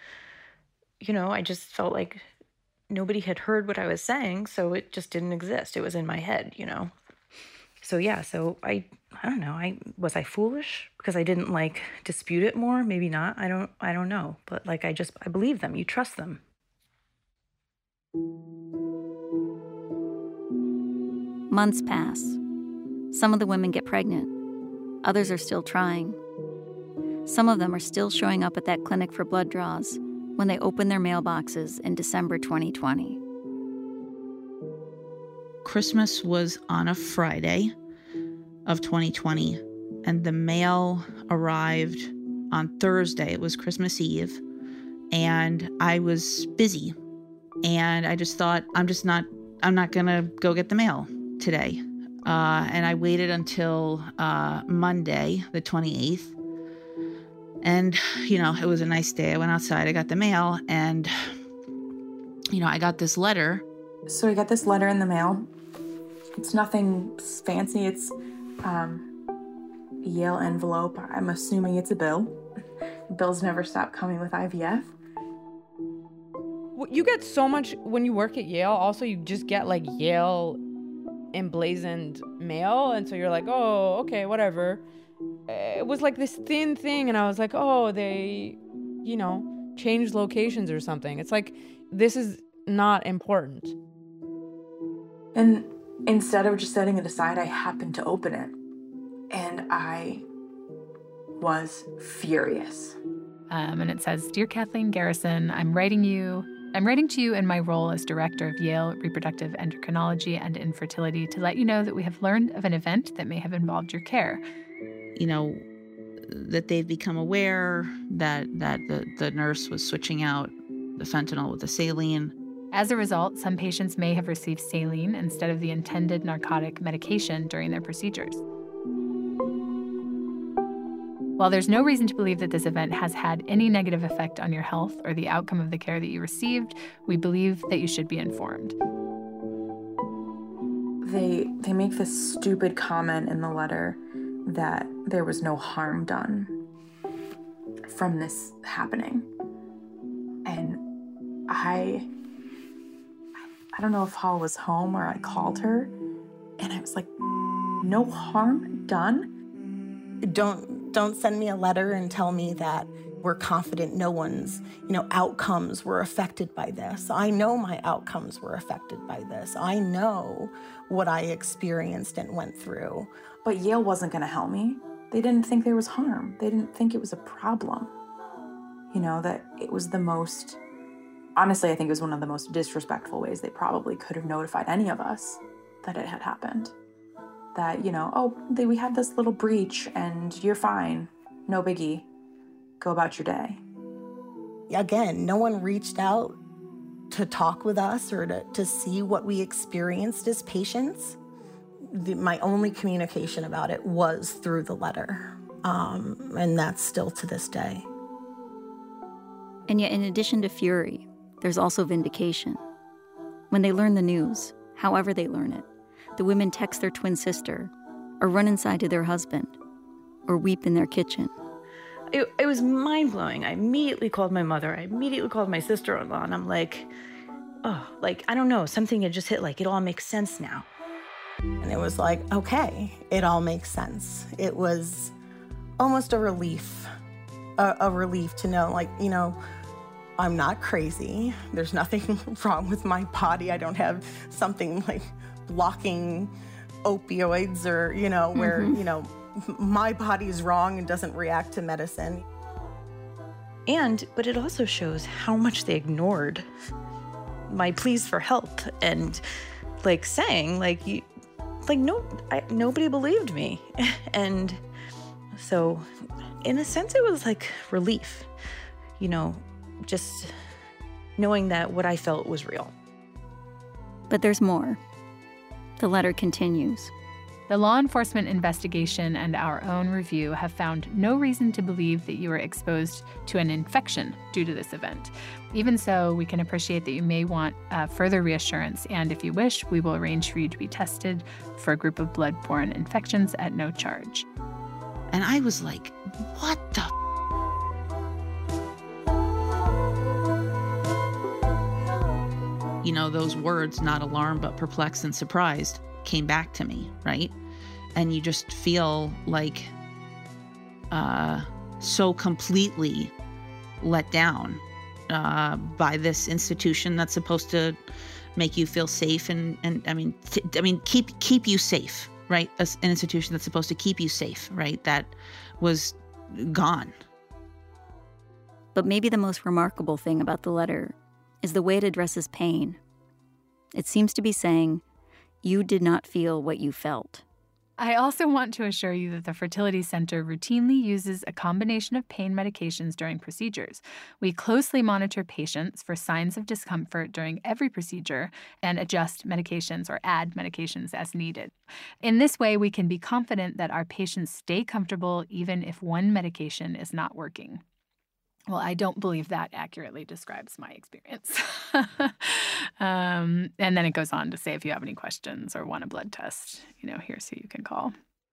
you know, I just felt like nobody had heard what I was saying, so it just didn't exist. It was in my head, you know. So yeah, so I I don't know. I was I foolish because I didn't like dispute it more? Maybe not. I don't I don't know. But like I just I believe them. You trust them.
Months pass. Some of the women get pregnant. Others are still trying. Some of them are still showing up at that clinic for blood draws when they open their mailboxes in December twenty twenty.
Christmas was on a Friday of twenty twenty, and the mail arrived on Thursday. It was Christmas Eve, and I was busy. And I just thought, I'm just not, I'm not going to go get the mail today. Uh, and I waited until uh, Monday, the twenty-eighth. And, you know, it was a nice day. I went outside, I got the mail, and, you know, I got this letter.
So I got this letter in the mail. It's nothing fancy. It's um, a Yale envelope. I'm assuming it's a bill. Bills never stop coming with I V F.
You get so much when you work at Yale. Also, you just get like Yale emblazoned mail. And so you're like, oh, okay, whatever. It was like this thin thing, and I was like, oh, they, you know, changed locations or something. It's like, this is not important.
And instead of just setting it aside, I happened to open it, and I was furious.
Um, and it says, Dear Kathleen Garrison, I'm writing you. I'm writing to you in my role as director of Yale Reproductive Endocrinology and Infertility to let you know that we have learned of an event that may have involved your care.
You know, that they've become aware that that the, the nurse was switching out the fentanyl with the saline.
As a result, some patients may have received saline instead of the intended narcotic medication during their procedures. While there's no reason to believe that this event has had any negative effect on your health or the outcome of the care that you received, we believe that you should be informed.
They they make this stupid comment in the letter that there was no harm done from this happening. And I, I don't know if Hall was home or I called her, and I was like, no harm done.
Don't, don't send me a letter and tell me that we're confident no one's, you know, outcomes were affected by this. I know my outcomes were affected by this. I know what I experienced and went through.
But Yale wasn't going to help me. They didn't think there was harm. They didn't think it was a problem. You know, that it was the most, honestly, I think it was one of the most disrespectful ways they probably could have notified any of us that it had happened. That, you know, oh, they, we had this little breach and you're fine. No biggie. Go about your day.
Again, no one reached out to talk with us or to, to see what we experienced as patients. The, my only communication about it was through the letter. Um, and that's still to this day.
And yet, in addition to fury, there's also vindication. When they learn the news, however they learn it, the women text their twin sister, or run inside to their husband, or weep in their kitchen.
It, it was mind-blowing. I immediately called my mother. I immediately called my sister-in-law, and I'm like, oh, like, I don't know, something had just hit, like, it all makes sense now.
And it was like, okay, it all makes sense. It was almost a relief, a, a relief to know, like, you know, I'm not crazy. There's nothing wrong with my body. I don't have something, like, blocking opioids or, you know, where, mm-hmm. you know, my body's wrong and doesn't react to medicine.
And, but it also shows how much they ignored my pleas for help and, like, saying, like, you, like, no, I, nobody believed me. And so, in a sense, it was like relief, you know, just knowing that what I felt was real.
But there's more. The letter continues.
The law enforcement investigation and our own review have found no reason to believe that you were exposed to an infection due to this event. Even so, we can appreciate that you may want uh, further reassurance, and if you wish, we will arrange for you to be tested for a group of blood-borne infections at no charge.
And I was like, what the f-? You know, those words, not alarmed but perplexed and surprised, came back to me, right? And you just feel like uh, so completely let down uh, by this institution that's supposed to make you feel safe and, and I mean, t- I mean, keep keep you safe, right? As an institution that's supposed to keep you safe, right? That was gone.
But maybe the most remarkable thing about the letter is the way it addresses pain. It seems to be saying, you did not feel what you felt.
I also want to assure you that the Fertility Center routinely uses a combination of pain medications during procedures. We closely monitor patients for signs of discomfort during every procedure and adjust medications or add medications as needed. In this way, we can be confident that our patients stay comfortable even if one medication is not working. Well, I don't believe that accurately describes my experience. um, and then it goes on to say, if you have any questions or want a blood test, you know, here's who you can call.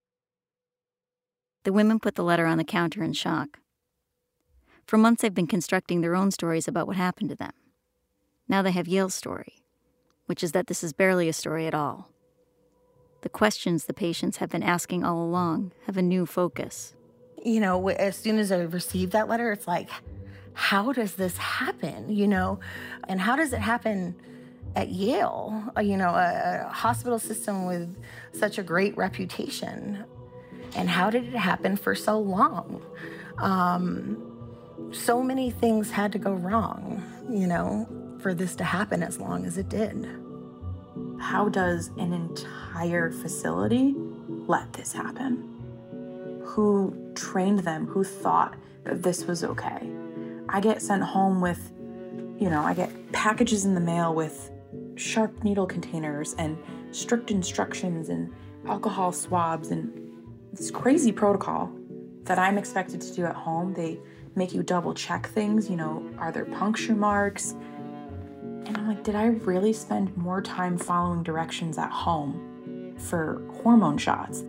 The women put the letter on the counter in shock. For months, they've been constructing their own stories about what happened to them. Now they have Yale's story, which is that this is barely a story at all. The questions the patients have been asking all along have a new focus.
You know, as soon as I received that letter, it's like, how does this happen, you know? And how does it happen at Yale, you know, a, a hospital system with such a great reputation? And how did it happen for so long? Um, so many things had to go wrong, you know, for this to happen as long as it did.
How does an entire facility let this happen? Who trained them? Who thought that this was okay? I get sent home with, you know, I get packages in the mail with sharp needle containers and strict instructions and alcohol swabs and this crazy protocol that I'm expected to do at home. They make you double check things, you know, are there puncture marks? And I'm like, did I really spend more time following directions at home for hormone shots?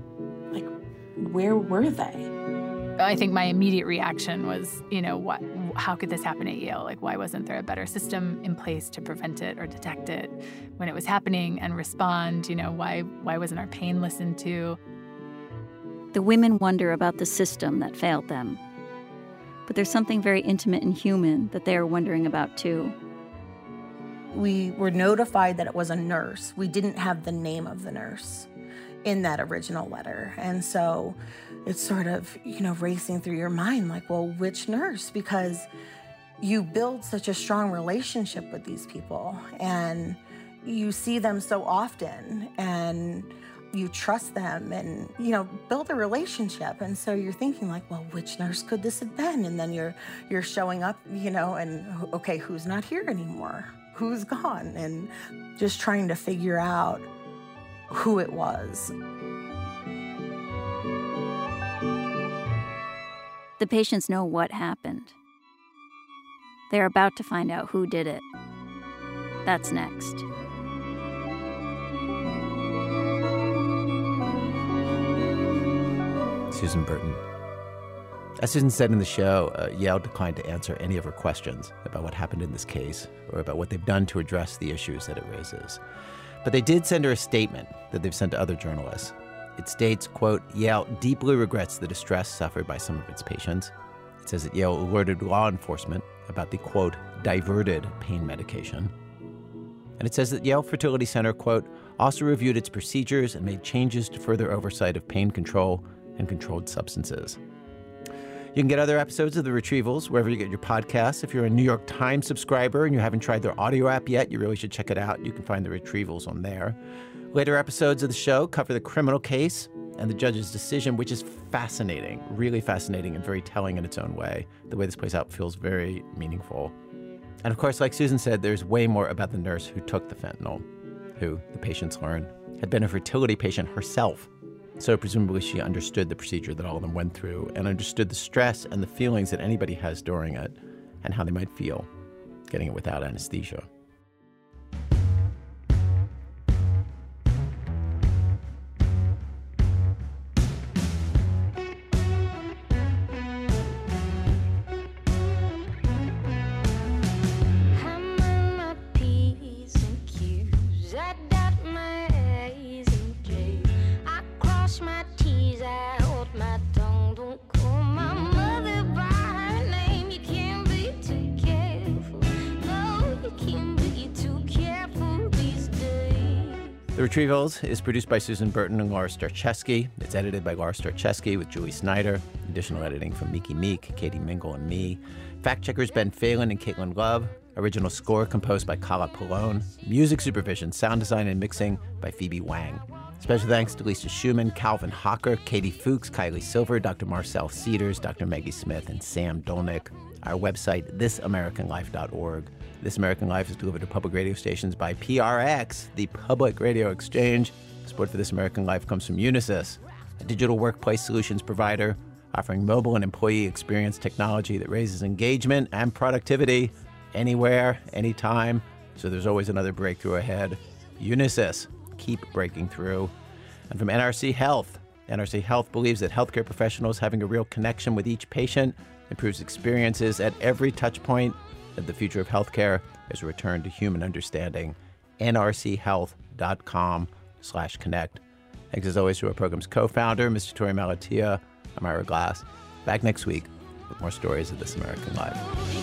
Like, where were they?
I think my immediate reaction was, you know, what how could this happen at Yale? Like, why wasn't there a better system in place to prevent it or detect it when it was happening and respond? You know, why why wasn't our pain listened to?
The women wonder about the system that failed them. But there's something very intimate and human that they are wondering about, too.
We were notified that it was a nurse. We didn't have the name of the nurse in that original letter. And so it's sort of, you know, racing through your mind like, well, which nurse? Because you build such a strong relationship with these people and you see them so often and you trust them and, you know, build a relationship. And so you're thinking like, well, which nurse could this have been? And then you're you're showing up, you know, and okay, who's not here anymore? Who's gone? And just trying to figure out who it was.
The patients know what happened. They're about to find out who did it. That's next.
Susan Burton. As Susan said in the show, uh, Yale declined to answer any of her questions about what happened in this case or about what they've done to address the issues that it raises. But they did send her a statement that they've sent to other journalists. It states, quote, Yale deeply regrets the distress suffered by some of its patients. It says that Yale alerted law enforcement about the, quote, diverted pain medication. And it says that Yale Fertility Center, quote, also reviewed its procedures and made changes to further oversight of pain control and controlled substances. You can get other episodes of The Retrievals wherever you get your podcasts. If you're a New York Times subscriber and you haven't tried their audio app yet, you really should check it out. You can find The Retrievals on there. Later episodes of the show cover the criminal case and the judge's decision, which is fascinating, really fascinating and very telling in its own way. The way this plays out feels very meaningful. And of course, like Susan said, there's way more about the nurse who took the fentanyl, who, the patients learn, had been a fertility patient herself. So presumably she understood the procedure that all of them went through and understood the stress and the feelings that anybody has during it and how they might feel getting it without anesthesia. The Retrievals is produced by Susan Burton and Laura Starcheski. It's edited by Laura Starcheski with Julie Snyder. Additional editing from Miki Meek, Katie Mingle, and me. Fact-checkers Ben Phelan and Caitlin Love. Original score composed by Kala Pallone. Music supervision, sound design, and mixing by Phoebe Wang. Special thanks to Lisa Schumann, Calvin Hocker, Katie Fuchs, Kylie Silver, Doctor Marcel Cedars, Doctor Maggie Smith, and Sam Dolnick. Our website, this american life dot org. This American Life is delivered to public radio stations by P R X, the Public Radio Exchange. Support for This American Life comes from Unisys, a digital workplace solutions provider offering mobile and employee experience technology that raises engagement and productivity anywhere, anytime. So there's always another breakthrough ahead. Unisys, keep breaking through. And from N R C Health. N R C Health believes that healthcare professionals having a real connection with each patient improves experiences at every touch point. That the future of healthcare is a return to human understanding. N R C health dot com slash connect. Thanks as always to our program's co-founder, Mister Tori Malatia. I'm Ira Glass. Back next week with more stories of This American Life.